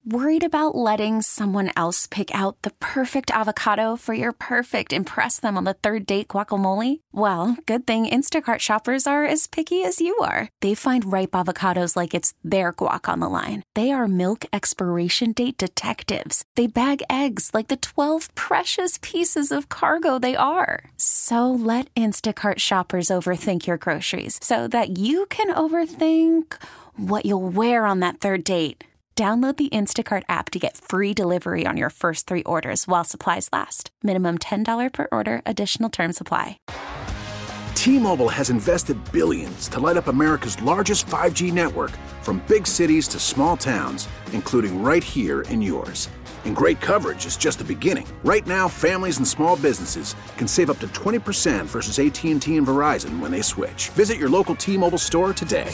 Worried about letting someone else pick out the perfect avocado for your perfect impress them on the third date guacamole? Well, good thing Instacart shoppers are as picky as you are. They find ripe avocados like it's their guac on the line. They are milk expiration date detectives. They bag eggs like the 12 precious pieces of cargo they are. So let Instacart shoppers overthink your groceries so that you can overthink what you'll wear on that third date. Download the Instacart app to get free delivery on your first 3 orders while supplies last. Minimum $10 per order. Additional terms apply. T-Mobile has invested billions to light up America's largest 5G network, from big cities to small towns, including right here in yours. And great coverage is just the beginning. Right now, families and small businesses can save up to 20% versus AT&T and Verizon when they switch. Visit your local T-Mobile store today.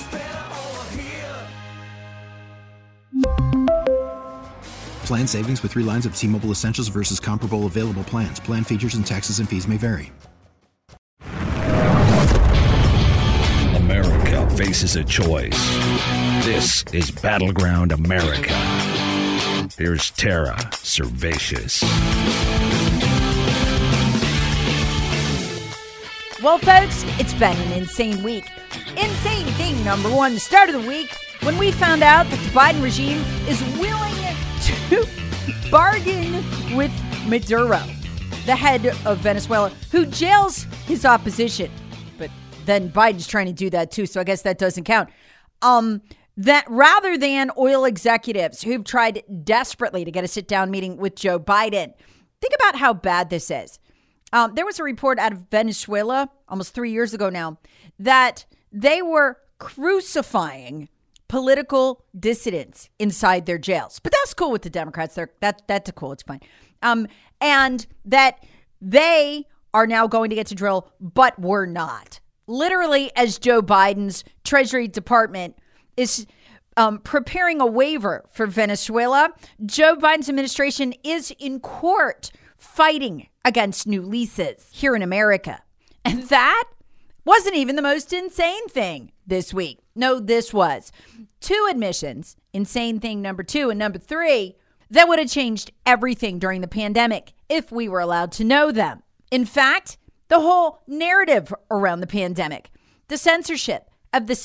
Plan savings with 3 lines of T-Mobile Essentials versus comparable available plans. Plan features and taxes and fees may vary. America faces a choice. This is Battleground America. Here's Tara Servatius. Well, folks, it's been an insane week. Insane thing number one, the start of the week, when we found out that the Biden regime is willing to bargain with Maduro, the head of Venezuela, who jails his opposition. But then Biden's trying to do that too, so I guess that doesn't count. That rather than oil executives who've tried desperately to get a sit-down meeting with Joe Biden. Think about how bad this is. There was a report out of Venezuela almost 3 years ago now that they were crucifying political dissidents inside their jails. But that's cool with the Democrats. That's cool. It's fine. And that they are now going to get to drill, but we're not. Literally, as Joe Biden's Treasury Department is preparing a waiver for Venezuela, Joe Biden's administration is in court fighting against new leases here in America. And that wasn't even the most insane thing this week. No, this was 2 admissions, insane thing number 2 and number 3, that would have changed everything during the pandemic if we were allowed to know them. In fact, the whole narrative around the pandemic, the censorship of the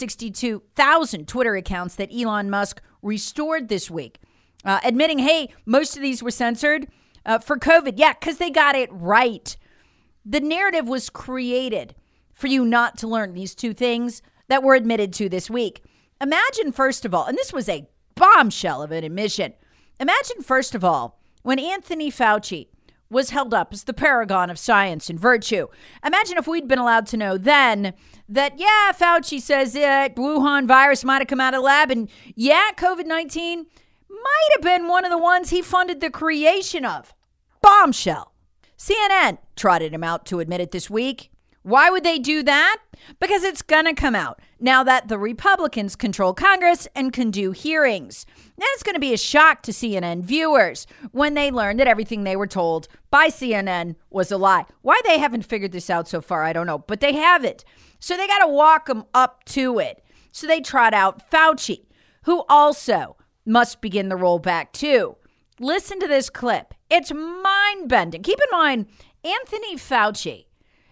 62,000 Twitter accounts that Elon Musk restored this week, admitting, hey, most of these were censored for COVID. Yeah, because they got it right. The narrative was created for you not to learn these 2 things that were admitted to this week. Imagine, first of all, and this was a bombshell of an admission. Imagine, first of all, when Anthony Fauci was held up as the paragon of science and virtue. Imagine if we'd been allowed to know then that, yeah, Fauci says that Wuhan virus might have come out of the lab, and yeah, COVID-19 might have been one of the ones he funded the creation of. Bombshell. CNN trotted him out to admit it this week. Why would they do that? Because it's going to come out now that the Republicans control Congress and can do hearings. Then it's going to be a shock to CNN viewers when they learn that everything they were told by CNN was a lie. Why they haven't figured this out so far, I don't know, but they haven't. So they got to walk them up to it. So they trot out Fauci, who also must begin the rollback too. Listen to this clip. It's mind-bending. Keep in mind, Anthony Fauci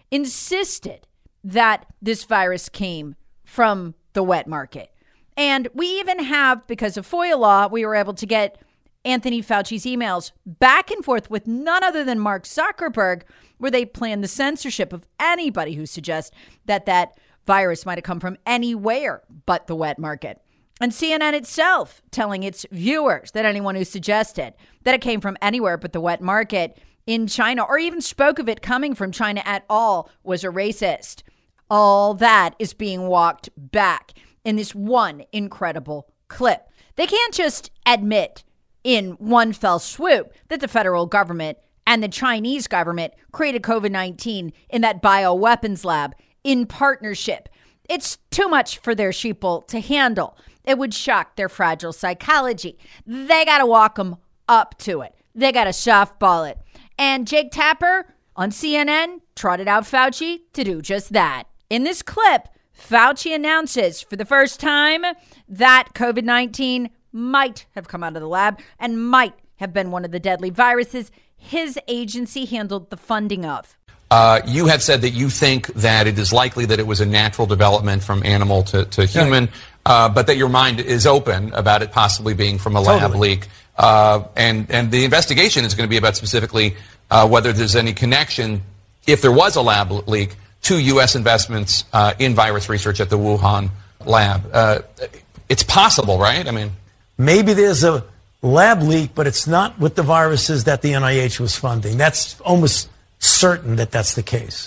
insisted that this virus came from the wet market. And we even have, because of FOIA law, we were able to get Anthony Fauci's emails back and forth with none other than Mark Zuckerberg, where they plan the censorship of anybody who suggests that that virus might have come from anywhere but the wet market. And CNN itself telling its viewers that anyone who suggested that it came from anywhere but the wet market in China, or even spoke of it coming from China at all, was a racist. All that is being walked back in this one incredible clip. They can't just admit in one fell swoop that the federal government and the Chinese government created COVID-19 in that bioweapons lab in partnership. It's too much for their sheeple to handle. It would shock their fragile psychology. They got to walk them up to it. They got to softball it. And Jake Tapper on CNN trotted out Fauci to do just that. In this clip, Fauci announces for the first time that COVID-19 might have come out of the lab and might have been one of the deadly viruses his agency handled the funding of. You have said that you think that it is likely that it was a natural development from animal to human, but that your mind is open about it possibly being from a lab leak. And the investigation is going to be about specifically whether there's any connection, if there was a lab leak, to U.S. investments in virus research at the Wuhan lab. It's possible, right? I mean, maybe there's a lab leak, but it's not with the viruses that the NIH was funding. That's almost certain that that's the case.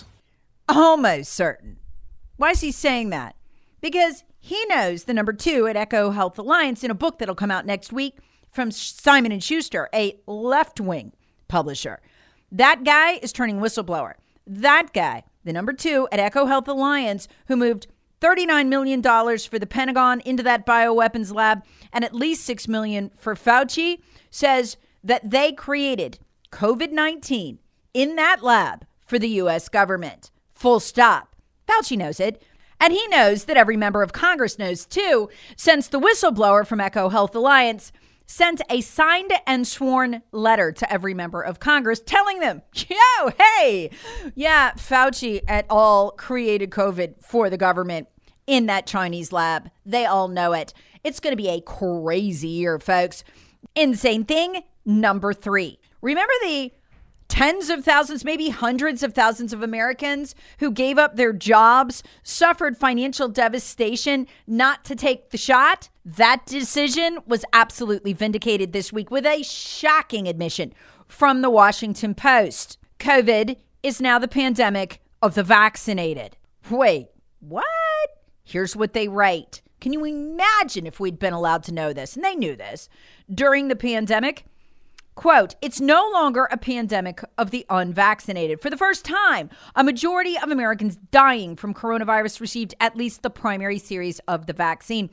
Almost certain. Why is he saying that? Because he knows the number 2 at Echo Health Alliance in a book that'll come out next week from Simon & Schuster, a left-wing publisher. That guy is turning whistleblower. That guy, the number 2 at Echo Health Alliance, who moved $39 million for the Pentagon into that bioweapons lab and at least $6 million for Fauci, says that they created COVID-19 in that lab for the U.S. government. Full stop. Fauci knows it. And he knows that every member of Congress knows too, since the whistleblower from Echo Health Alliance sent a signed and sworn letter to every member of Congress telling them, yo, hey, yeah, Fauci et al. Created COVID for the government in that Chinese lab. They all know it. It's going to be a crazy year, folks. Insane thing number 3. Remember the tens of thousands, maybe hundreds of thousands of Americans who gave up their jobs, suffered financial devastation not to take the shot? That decision was absolutely vindicated this week with a shocking admission from the Washington Post. COVID is now the pandemic of the vaccinated. Wait, what? Here's what they write. Can you imagine if we'd been allowed to know this? And they knew this. During the pandemic, quote, it's no longer a pandemic of the unvaccinated. For the first time, a majority of Americans dying from coronavirus received at least the primary series of the vaccine.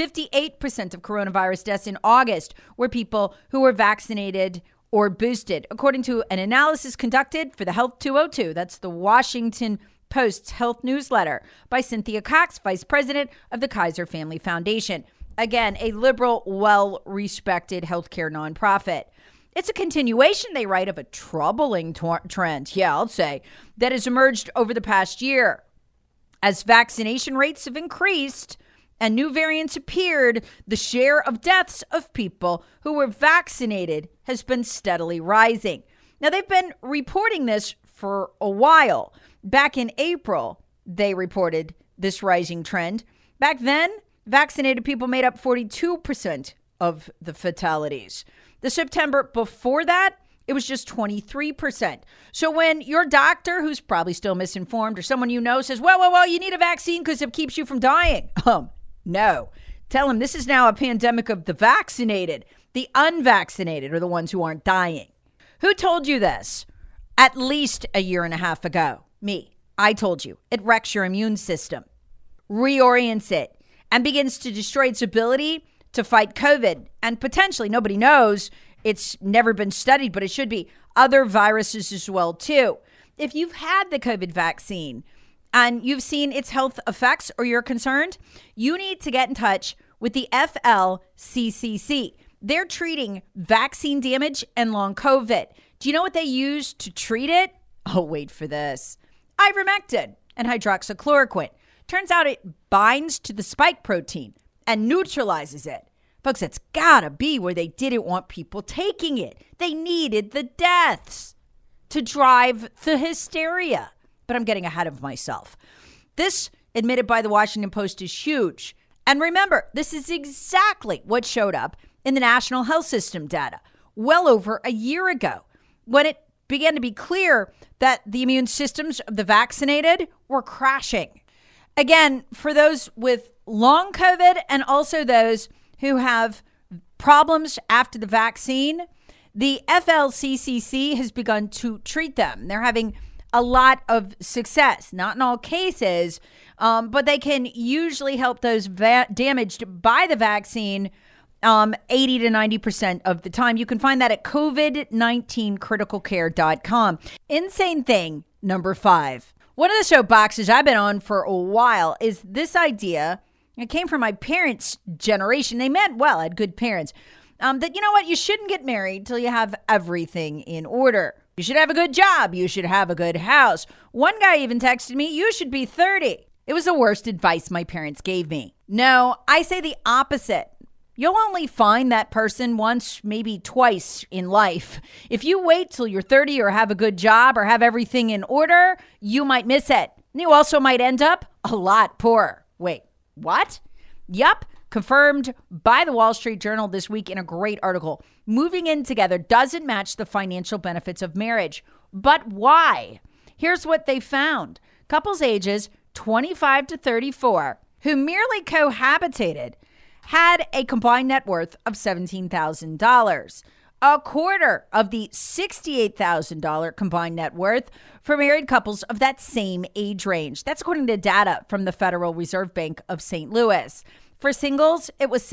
58% of coronavirus deaths in August were people who were vaccinated or boosted, according to an analysis conducted for the Health 202. That's the Washington Post's health newsletter by Cynthia Cox, vice president of the Kaiser Family Foundation. Again, a liberal, well-respected healthcare nonprofit. It's a continuation, they write, of a troubling trend, I'll say, that has emerged over the past year. As vaccination rates have increased and new variants appeared, the share of deaths of people who were vaccinated has been steadily rising. Now, they've been reporting this for a while. Back in April, they reported this rising trend. Back then, vaccinated people made up 42% of the fatalities. The September before that, it was just 23%. So when your doctor, who's probably still misinformed, or someone you know says, well, you need a vaccine because it keeps you from dying. No. Tell them this is now a pandemic of the vaccinated. The unvaccinated are the ones who aren't dying. Who told you this? At least a year and a half ago. Me. I told you. It wrecks your immune system, reorients it, and begins to destroy its ability to fight COVID, and potentially, nobody knows, it's never been studied, but it should be, other viruses as well, too. If you've had the COVID vaccine and you've seen its health effects or you're concerned, you need to get in touch with the FLCCC. They're treating vaccine damage and long COVID. Do you know what they use to treat it? Oh, wait for this. Ivermectin and hydroxychloroquine. Turns out it binds to the spike protein and neutralizes it. Folks, it's gotta be where they didn't want people taking it. They needed the deaths to drive the hysteria. But I'm getting ahead of myself. This, admitted by the Washington Post, is huge. And remember, this is exactly what showed up in the National Health System data well over a year ago, when it began to be clear that the immune systems of the vaccinated were crashing. Again, for those with long COVID and also those who have problems after the vaccine, the FLCCC has begun to treat them. They're having a lot of success, not in all cases, but they can usually help those damaged by the vaccine 80 to 90% of the time. You can find that at COVID19criticalcare.com. Insane thing number 5. One of the soapboxes I've been on for a while is this idea it came from my parents' generation. They meant well, I had good parents. That, you know what, you shouldn't get married till you have everything in order. You should have a good job. You should have a good house. One guy even texted me, you should be 30. It was the worst advice my parents gave me. No, I say the opposite. You'll only find that person once, maybe twice in life. If you wait till you're 30 or have a good job or have everything in order, you might miss it. You also might end up a lot poorer. Wait, what? Yup. Confirmed by the Wall Street Journal this week in a great article. Moving in together doesn't match the financial benefits of marriage. But why? Here's what they found. Couples ages 25 to 34 who merely cohabitated had a combined net worth of $17,000. A quarter of the $68,000 combined net worth for married couples of that same age range. That's according to data from the Federal Reserve Bank of St. Louis. For singles, it was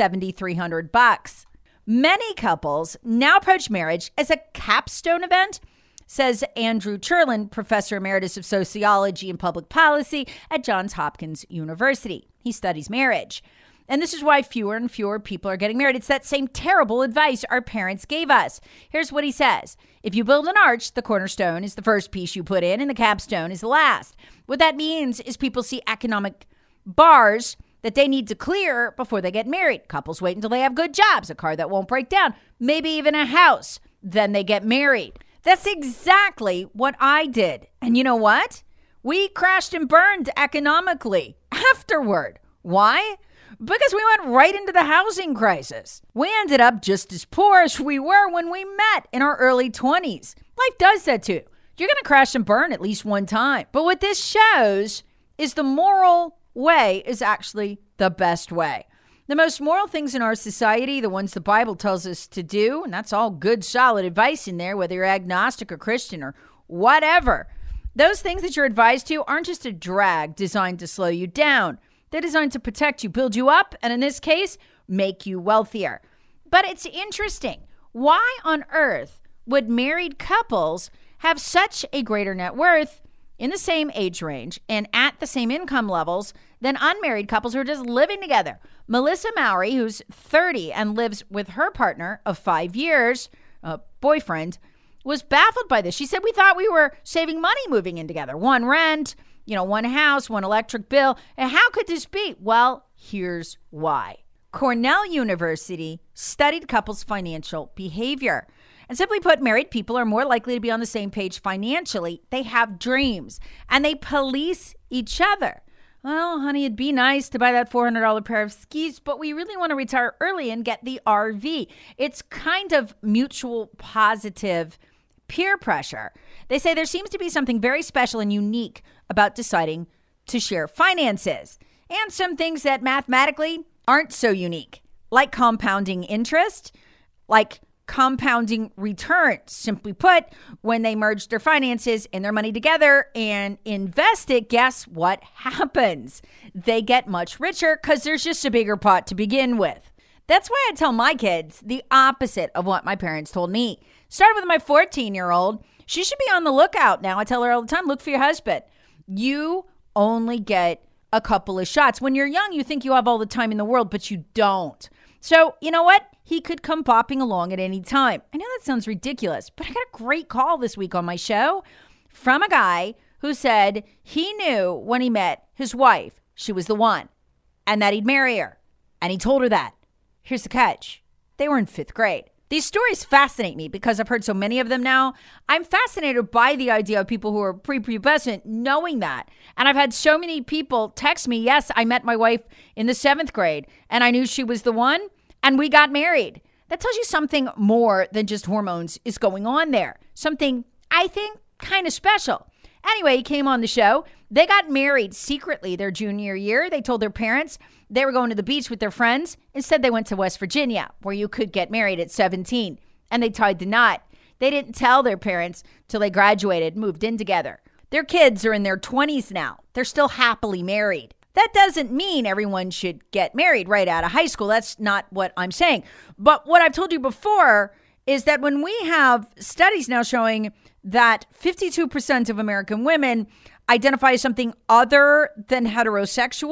$7,300. Many couples now approach marriage as a capstone event, says Andrew Cherlin, professor emeritus of sociology and public policy at Johns Hopkins University. He studies marriage. And this is why fewer and fewer people are getting married. It's that same terrible advice our parents gave us. Here's what he says. If you build an arch, the cornerstone is the first piece you put in and the capstone is the last. What that means is people see economic bars that they need to clear before they get married. Couples wait until they have good jobs, a car that won't break down, maybe even a house. Then they get married. That's exactly what I did. And you know what? We crashed and burned economically afterward. Why? Because we went right into the housing crisis. We ended up just as poor as we were when we met in our early 20s. Life does that too. You're going to crash and burn at least one time. But what this shows is the moral way is actually the best way. The most moral things in our society, the ones the Bible tells us to do, and that's all good, solid advice in there, whether you're agnostic or Christian or whatever. Those things that you're advised to aren't just a drag designed to slow you down. They're designed to protect you, build you up, and in this case, make you wealthier. But it's interesting. Why on earth would married couples have such a greater net worth in the same age range and at the same income levels than unmarried couples who are just living together? Melissa Mowry, who's 30 and lives with her partner of 5 years, boyfriend, was baffled by this. She said, we thought we were saving money moving in together. One rent, one house, one electric bill. And how could this be? Well, here's why. Cornell University studied couples' financial behavior. And simply put, married people are more likely to be on the same page financially. They have dreams and they police each other. Well, honey, it'd be nice to buy that $400 pair of skis, but we really want to retire early and get the RV. It's kind of mutual positive peer pressure. They say there seems to be something very special and unique about deciding to share finances, and some things that mathematically aren't so unique, like compounding interest, like compounding returns. Simply put, when they merge their finances and their money together and invest it, guess what happens? They get much richer because there's just a bigger pot to begin with. That's why I tell my kids the opposite of what my parents told me. Started with my 14-year-old. She should be on the lookout now. I tell her all the time, look for your husband. You only get a couple of shots. When you're young, you think you have all the time in the world, but you don't. So you know what? He could come bopping along at any time. I know that sounds ridiculous, but I got a great call this week on my show from a guy who said he knew when he met his wife, she was the one, and that he'd marry her. And he told her that. Here's the catch. They were in 5th grade. These stories fascinate me because I've heard so many of them now. I'm fascinated by the idea of people who are prepubescent knowing that. And I've had so many people text me, yes, I met my wife in the 7th grade and I knew she was the one and we got married. That tells you something more than just hormones is going on there. Something, I think, kind of special. Anyway, he came on the show. They got married secretly their junior year. They told their parents they were going to the beach with their friends. Instead, they went to West Virginia, where you could get married at 17. And they tied the knot. They didn't tell their parents till they graduated, moved in together. Their kids are in their 20s now. They're still happily married. That doesn't mean everyone should get married right out of high school. That's not what I'm saying. But what I've told you before is that when we have studies now showing that 52% of American women identify as something other than heterosexual,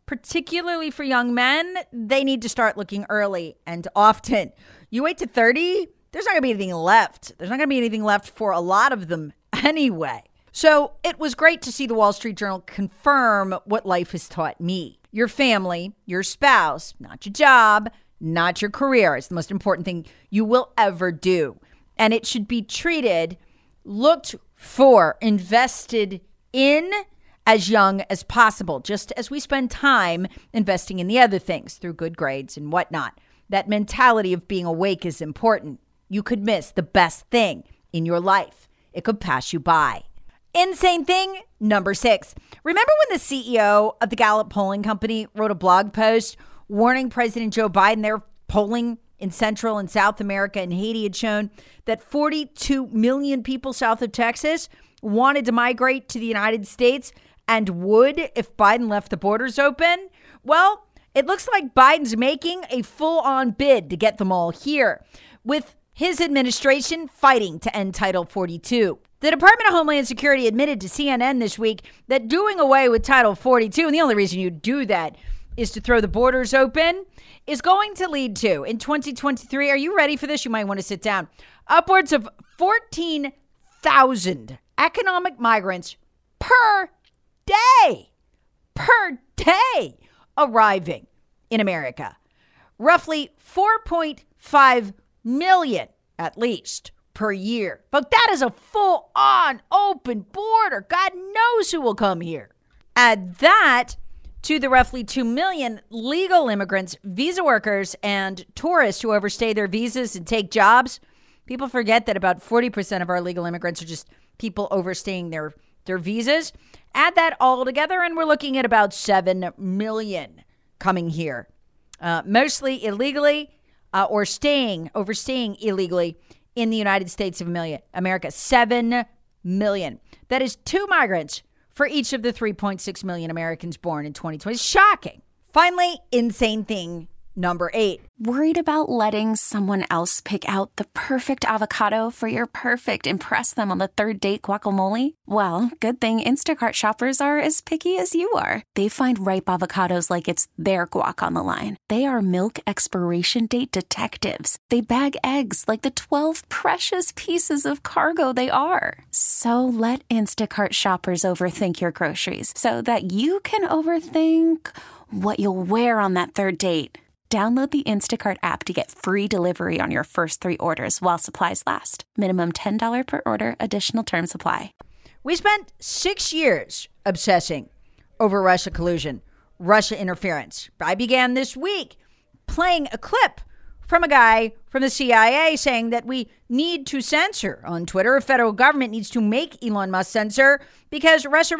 particularly for young men, they need to start looking early and often. You wait to 30, there's not going to be anything left. There's not going to be anything left for a lot of them anyway. So it was great to see the Wall Street Journal confirm what life has taught me. Your family, your spouse, not your job, not your career is the most important thing you will ever do. And it should be treated, looked for, invested in as young as possible, just as we spend time investing in the other things through good grades and whatnot. That mentality of being awake is important. You could miss the best thing in your life. It could pass you by. Insane thing number 6. Remember when the CEO of the Gallup polling company wrote a blog post warning President Joe Biden their polling in Central and South America and Haiti had shown that 42 million people south of Texas wanted to migrate to the United States and would if Biden left the borders open? Well, it looks like Biden's making a full-on bid to get them all here, with his administration fighting to end Title 42. The Department of Homeland Security admitted to CNN this week that doing away with Title 42, and the only reason you do that is to throw the borders open, is going to lead to, in 2023, are you ready for this? You might want to sit down. Upwards of 14,000 economic migrants per day arriving in America. Roughly 4.5 million, at least, per year. But that is a full-on open border. God knows who will come here. Add that to the roughly 2 million legal immigrants, visa workers, and tourists who overstay their visas and take jobs. People forget that about 40% of our legal immigrants are just people overstaying their visas. Add that all together, and we're looking at about 7 million coming here, mostly illegally or overstaying illegally in the United States of America. 7 million. That is 2 migrants for each of the 3.6 million Americans born in 2020. Shocking. Finally, insane thing number 8. Worried about letting someone else pick out the perfect avocado for your perfect impress them on the third date guacamole? Well, good thing Instacart shoppers are as picky as you are. They find ripe avocados like it's their guac on the line. They are milk expiration date detectives. They bag eggs like the 12 precious pieces of cargo they are. So let Instacart shoppers overthink your groceries so that you can overthink what you'll wear on that third date. Download the Instacart app to get free delivery on your first 3 orders while supplies last. Minimum $10 per order. Additional terms apply. We spent 6 years obsessing over Russia collusion, Russia interference. I began this week playing a clip from a guy from the CIA saying that we need to censor on Twitter. The federal government needs to make Elon Musk censor because Russia.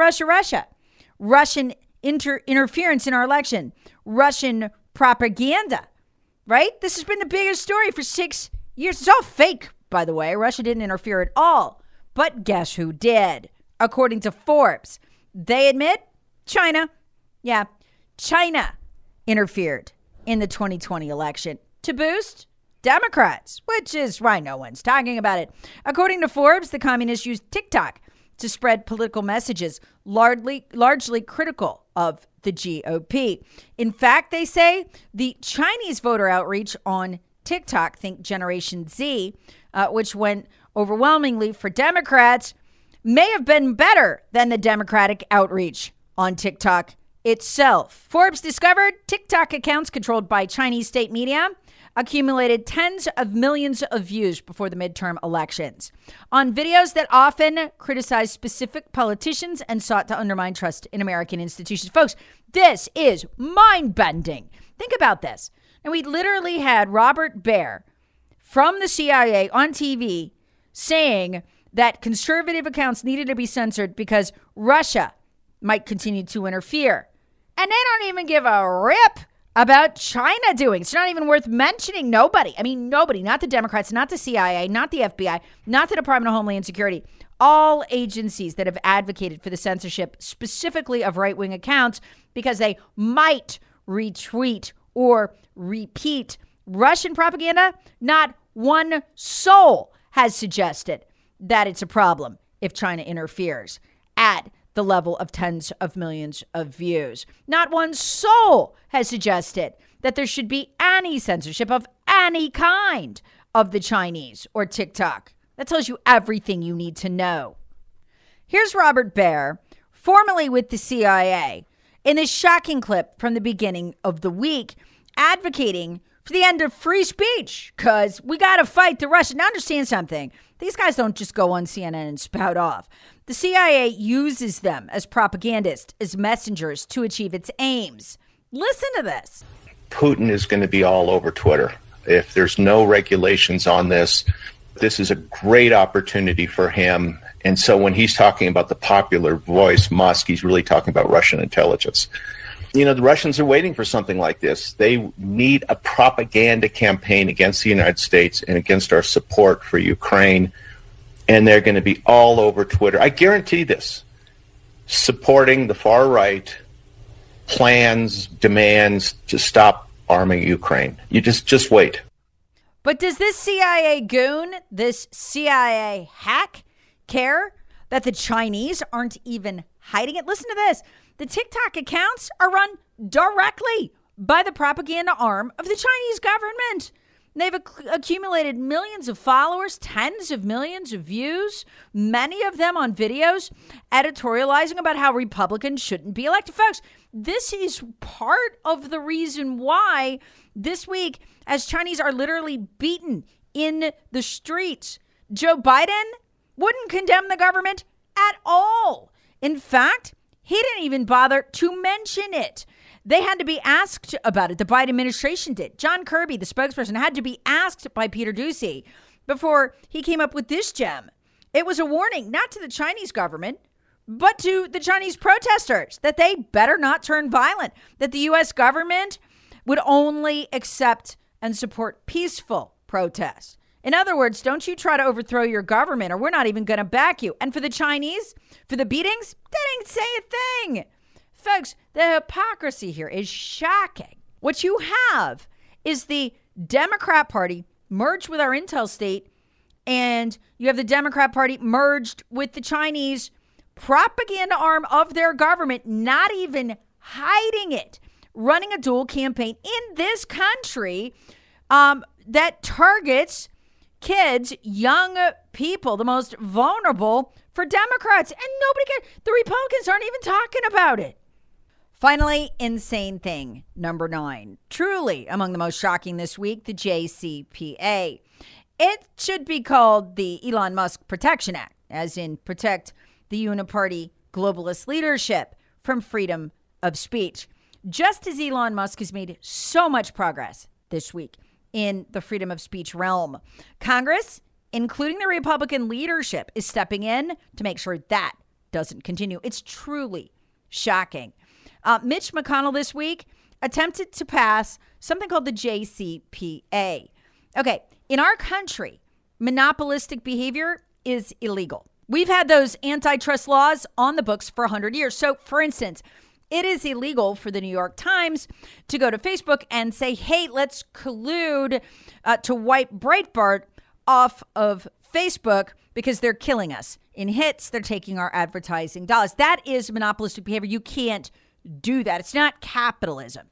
Russian interference in our election. Russian propaganda, right? This has been the biggest story for 6 years. It's all fake, by the way. Russia didn't interfere at all. But guess who did? According to Forbes, they admit China. Yeah, China interfered in the 2020 election to boost Democrats, which is why no one's talking about it. According to Forbes, the communists used TikTok to spread political messages largely critical of the GOP. In fact, they say the Chinese voter outreach on TikTok, think Generation Z, which went overwhelmingly for Democrats, may have been better than the Democratic outreach on TikTok itself. Forbes discovered TikTok accounts controlled by Chinese state media accumulated tens of millions of views before the midterm elections on videos that often criticized specific politicians and sought to undermine trust in American institutions. Folks, this is mind-bending. Think about this. And we literally had Robert Baer from the CIA on TV saying that conservative accounts needed to be censored because Russia might continue to interfere. And they don't even give a rip about China doing. It's not even worth mentioning. Nobody. I mean, nobody. Not the Democrats, not the CIA, not the FBI, not the Department of Homeland Security. All agencies that have advocated for the censorship, specifically of right-wing accounts, because they might retweet or repeat Russian propaganda. Not one soul has suggested that it's a problem if China interferes. At the level of tens of millions of views. Not one soul has suggested that there should be any censorship of any kind of the Chinese or TikTok. That tells you everything you need to know. Here's Robert Baer, formerly with the CIA, in this shocking clip from the beginning of the week, advocating for the end of free speech, because we got to fight the Russians. Now understand something. These guys don't just go on CNN and spout off. The CIA uses them as propagandists, as messengers to achieve its aims. Listen to this. Putin is going to be all over Twitter. If there's no regulations on this, this is a great opportunity for him. And so when he's talking about the popular voice, Musk, he's really talking about Russian intelligence. You know, the Russians are waiting for something like this. They need a propaganda campaign against the United States and against our support for Ukraine. And they're going to be all over Twitter. I guarantee this. Supporting the far right plans, demands to stop arming Ukraine. You just wait. But does this CIA goon, this CIA hack, care that the Chinese aren't even hiding it? Listen to this. The TikTok accounts are run directly by the propaganda arm of the Chinese government. They've accumulated millions of followers, tens of millions of views, many of them on videos editorializing about how Republicans shouldn't be elected. Folks, this is part of the reason why this week, as Chinese are literally beaten in the streets, Joe Biden wouldn't condemn the government at all. In fact, he didn't even bother to mention it. They had to be asked about it. The Biden administration did. John Kirby, the spokesperson, had to be asked by Peter Doocy before he came up with this gem. It was a warning, not to the Chinese government, but to the Chinese protesters, that they better not turn violent, that the U.S. government would only accept and support peaceful protests. In other words, don't you try to overthrow your government or we're not even going to back you. And for the Chinese, for the beatings, they didn't say a thing. Folks, the hypocrisy here is shocking. What you have is the Democrat Party merged with our intel state, and you have the Democrat Party merged with the Chinese propaganda arm of their government, not even hiding it, running a dual campaign in this country that targets kids, young people, the most vulnerable for Democrats. And nobody cares. The Republicans aren't even talking about it. Finally, insane thing number 9. Truly among the most shocking this week, the JCPA. It should be called the Elon Musk Protection Act, as in protect the uniparty globalist leadership from freedom of speech. Just as Elon Musk has made so much progress this week in the freedom of speech realm, Congress, including the Republican leadership, is stepping in to make sure that doesn't continue. It's truly shocking. Mitch McConnell this week attempted to pass something called the JCPA. Okay, in our country, monopolistic behavior is illegal. We've had those antitrust laws on the books for 100 years. So, for instance, it is illegal for the New York Times to go to Facebook and say, hey, let's collude to wipe Breitbart off of Facebook because they're killing us. In hits, they're taking our advertising dollars. That is monopolistic behavior. You can't do that. It's not capitalism.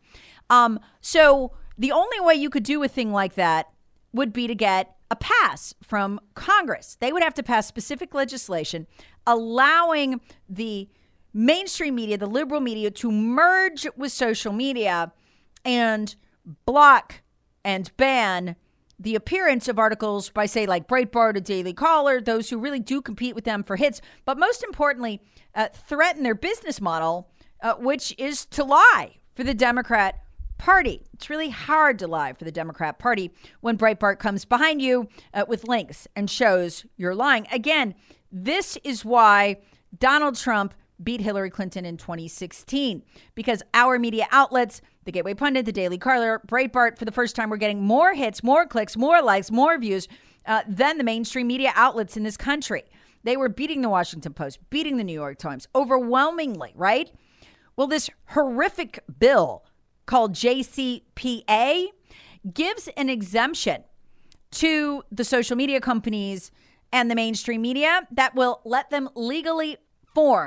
So the only way you could do a thing like that would be to get a pass from Congress. They would have to pass specific legislation allowing the mainstream media, the liberal media, to merge with social media and block and ban the appearance of articles by, say, like Breitbart or Daily Caller, those who really do compete with them for hits, but most importantly, threaten their business model, which is to lie for the Democrat Party. It's really hard to lie for the Democrat Party when Breitbart comes behind you with links and shows you're lying. Again, this is why Donald Trump beat Hillary Clinton in 2016, because our media outlets, the Gateway Pundit, the Daily Caller, Breitbart, for the first time, were getting more hits, more clicks, more likes, more views than the mainstream media outlets in this country. They were beating the Washington Post, beating the New York Times overwhelmingly, right? Well, this horrific bill called JCPA gives an exemption to the social media companies and the mainstream media that will let them legally form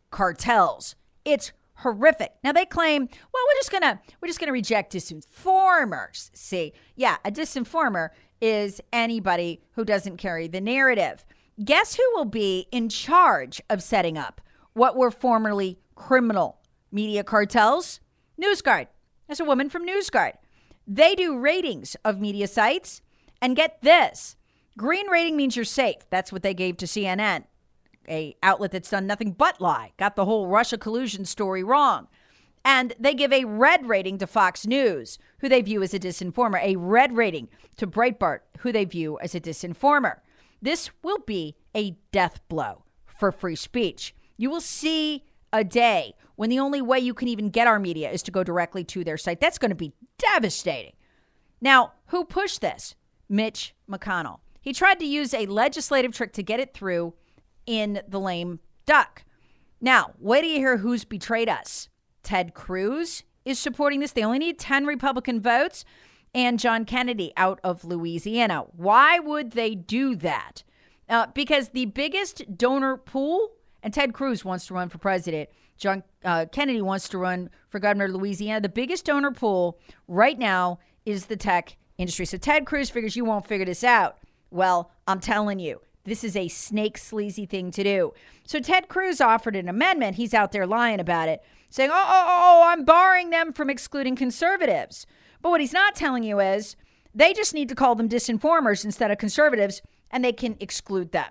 cartels. It's horrific. Now they claim, well, we're just gonna reject disinformers. See, yeah, a disinformer is anybody who doesn't carry the narrative. Guess who will be in charge of setting up what were formerly criminal media cartels? NewsGuard. That's a woman from NewsGuard. They do ratings of media sites. And get this, green rating means you're safe. That's what they gave to CNN, a outlet that's done nothing but lie, got the whole Russia collusion story wrong. And they give a red rating to Fox News, who they view as a disinformer, a red rating to Breitbart, who they view as a disinformer. This will be a death blow for free speech. You will see a day when the only way you can even get our media is to go directly to their site. That's going to be devastating. Now, who pushed this? Mitch McConnell. He tried to use a legislative trick to get it through in the lame duck. Now, wait till you hear who's betrayed us. Ted Cruz is supporting this. They only need 10 Republican votes, and John Kennedy out of Louisiana. Why would they do that? Because the biggest donor pool, and Ted Cruz wants to run for president. John Kennedy wants to run for governor of Louisiana. The biggest donor pool right now is the tech industry. So Ted Cruz figures you won't figure this out. Well, I'm telling you, this is a snake sleazy thing to do. So Ted Cruz offered an amendment. He's out there lying about it, saying, I'm barring them from excluding conservatives. But what he's not telling you is they just need to call them disinformers instead of conservatives, and they can exclude them.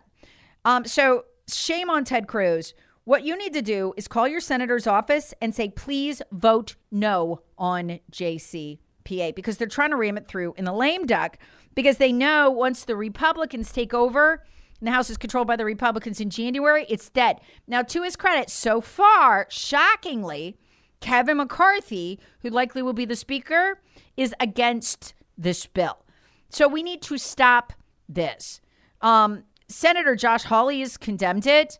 So shame on Ted Cruz. What you need to do is call your senator's office and say, please vote no on JCPA, because they're trying to ram it through in the lame duck, because they know once the Republicans take over and the House is controlled by the Republicans in January, it's dead. Now, to his credit, so far, shockingly, Kevin McCarthy, who likely will be the speaker, is against this bill. So we need to stop this. Senator Josh Hawley has condemned it.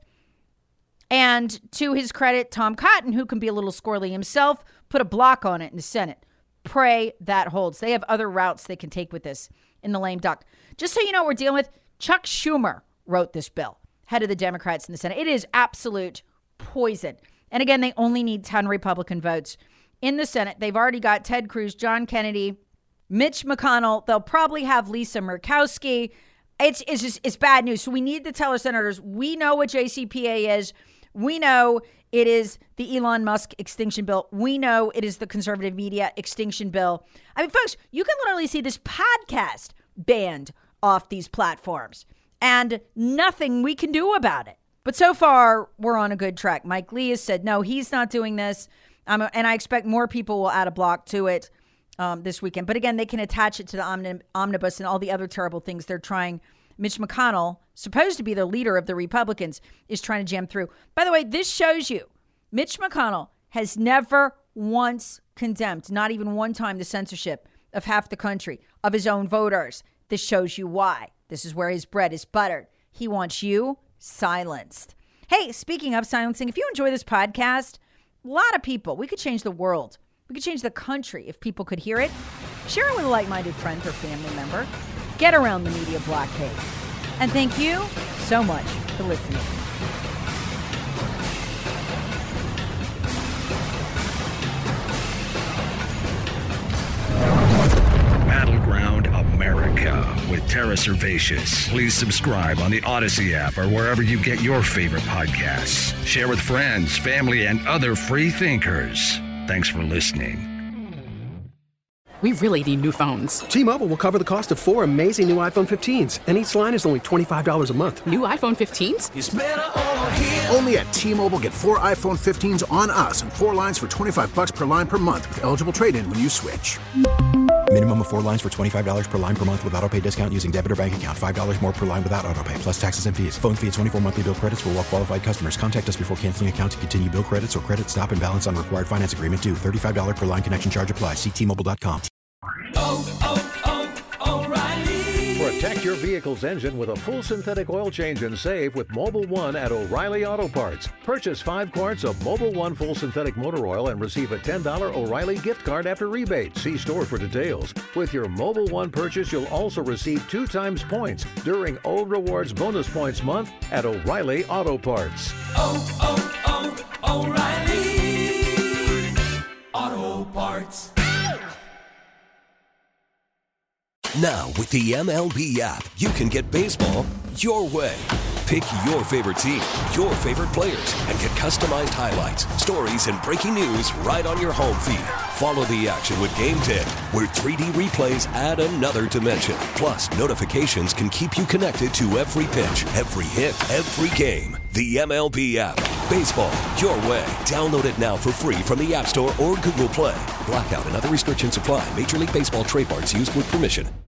And to his credit, Tom Cotton, who can be a little squirrely himself, put a block on it in the Senate. Pray that holds. They have other routes they can take with this in the lame duck. Just so you know what we're dealing with, Chuck Schumer wrote this bill, head of the Democrats in the Senate. It is absolute poison. And again, they only need 10 Republican votes in the Senate. They've already got Ted Cruz, John Kennedy, Mitch McConnell. They'll probably have Lisa Murkowski. It's bad news. So we need to tell our senators, we know what JCPA is. We know it is the Elon Musk extinction bill. We know it is the conservative media extinction bill. I mean, folks, you can literally see this podcast banned off these platforms and nothing we can do about it. But so far, we're on a good track. Mike Lee has said, no, he's not doing this. And I expect more people will add a block to it this weekend. But again, they can attach it to the omnibus and all the other terrible things they're trying. Mitch McConnell, supposed to be the leader of the Republicans, is trying to jam through. By the way, this shows you Mitch McConnell has never once condemned, not even one time, the censorship of half the country, of his own voters. This shows you why. This is where his bread is buttered. He wants you silenced. Hey, speaking of silencing, if you enjoy this podcast, a lot of people, we could change the world. We could change the country if people could hear it. Share it with a like-minded friend or family member. Get around the media blockade. And thank you so much for listening. Battleground America with Tara Servatius. Please subscribe on the Odyssey app or wherever you get your favorite podcasts. Share with friends, family, and other free thinkers. Thanks for listening. We really need new phones. T-Mobile will cover the cost of 4 amazing new iPhone 15s, and each line is only $25 a month. New iPhone 15s? It's better over here. Only at T-Mobile, get 4 iPhone 15s on us and 4 lines for $25 per line per month with eligible trade-in when you switch. Minimum of 4 lines for $25 per line per month with autopay discount using debit or bank account. $5 more per line without autopay, plus taxes and fees. Phone fee at 24 monthly bill credits for well-qualified customers. Contact us before canceling account to continue bill credits or credit stop and balance on required finance agreement due. $35 per line connection charge applies. See T-Mobile.com. O'Reilly. Protect your vehicle's engine with a full synthetic oil change and save with Mobil 1 at O'Reilly Auto Parts. Purchase 5 quarts of Mobil 1 full synthetic motor oil and receive a $10 O'Reilly gift card after rebate. See store for details. With your Mobil 1 purchase, you'll also receive 2 times points during O Rewards Bonus Points Month at O'Reilly Auto Parts. O'Reilly Auto Parts. Now, with the MLB app, you can get baseball your way. Pick your favorite team, your favorite players, and get customized highlights, stories, and breaking news right on your home feed. Follow the action with Game Day, where 3D replays add another dimension. Plus, notifications can keep you connected to every pitch, every hit, every game. The MLB app. Baseball your way. Download it now for free from the App Store or Google Play. Blackout and other restrictions apply. Major League Baseball trademarks used with permission.